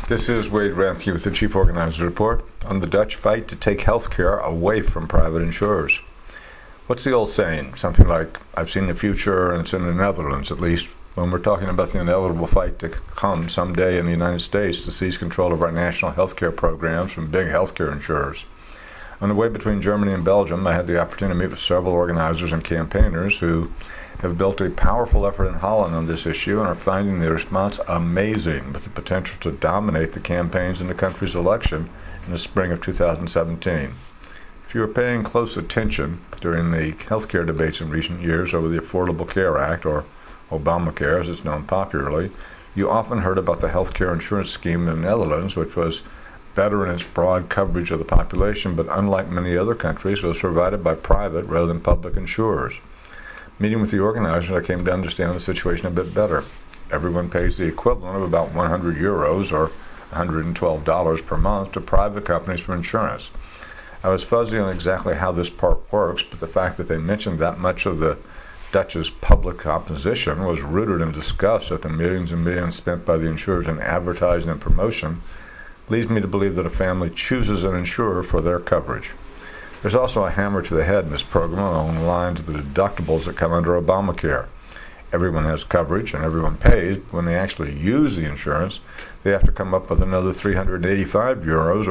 This is Wade Ranthke with the Chief Organizers Report on the Dutch fight to take health care away from private insurers. What's the old saying? Something like, I've seen the future and it's in the Netherlands, at least when we're talking about the inevitable fight to come someday in the United States to seize control of our national health care programs from big health care insurers. On the way between Germany and Belgium, I had the opportunity to meet with several organizers and campaigners who have built a powerful effort in Holland on this issue and are finding the response amazing, with the potential to dominate the campaigns in the country's election in the spring of 2017. If you were paying close attention during the healthcare debates in recent years over the Affordable Care Act, or Obamacare as it's known popularly, you often heard about the healthcare insurance scheme in the Netherlands, which was better in its broad coverage of the population, but unlike many other countries, was provided by private rather than public insurers. Meeting with the organizers, I came to understand the situation a bit better. Everyone pays the equivalent of about 100 euros or $112 per month to private companies for insurance. I was fuzzy on exactly how this part works, but the fact that they mentioned that much of the Dutch's public opposition was rooted in disgust at the millions and millions spent by the insurers in advertising and promotion leads me to believe that a family chooses an insurer for their coverage. There's also a hammer to the head in this program along the lines of the deductibles that come under Obamacare. Everyone has coverage and everyone pays, but when they actually use the insurance, they have to come up with another 385 euros or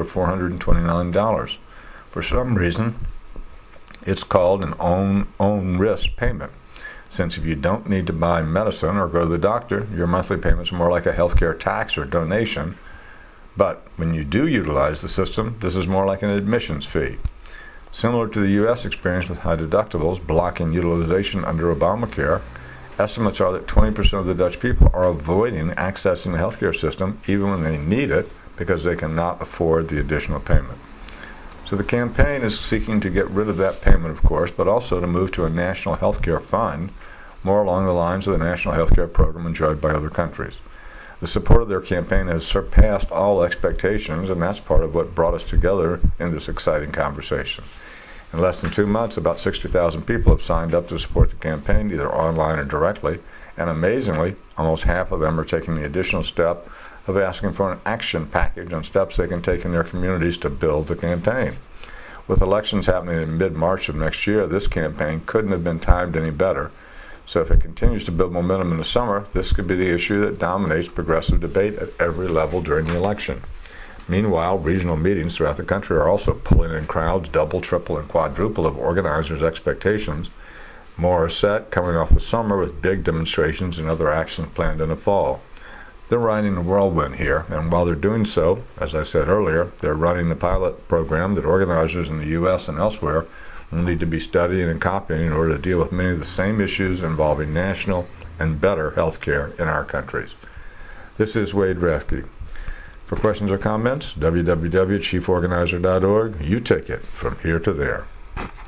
$429. For some reason, it's called an own risk payment. Since if you don't need to buy medicine or go to the doctor, your monthly payments are more like a healthcare tax or donation. But when you do utilize the system, this is more like an admissions fee. Similar to the U.S. experience with high deductibles blocking utilization under Obamacare, estimates are that 20% of the Dutch people are avoiding accessing the healthcare system even when they need it because they cannot afford the additional payment. So the campaign is seeking to get rid of that payment, of course, but also to move to a national healthcare fund, more along the lines of the national healthcare program enjoyed by other countries. The support of their campaign has surpassed all expectations, and that's part of what brought us together in this exciting conversation. In less than 2 months, about 60,000 people have signed up to support the campaign, either online or directly, and amazingly, almost half of them are taking the additional step of asking for an action package on steps they can take in their communities to build the campaign. With elections happening in mid-March of next year, this campaign couldn't have been timed any better. So if it continues to build momentum in the summer, this could be the issue that dominates progressive debate at every level during the election. Meanwhile, regional meetings throughout the country are also pulling in crowds double, triple, and quadruple of organizers' expectations. More are set, coming off the summer with big demonstrations and other actions planned in the fall. They're riding a whirlwind here, and while they're doing so, as I said earlier, they're running the pilot program that organizers in the U.S. and elsewhere will need to be studying and copying in order to deal with many of the same issues involving national and better health care in our countries. This is Wade Ranthke. For questions or comments, www.chieforganizer.org. You take it from here to there.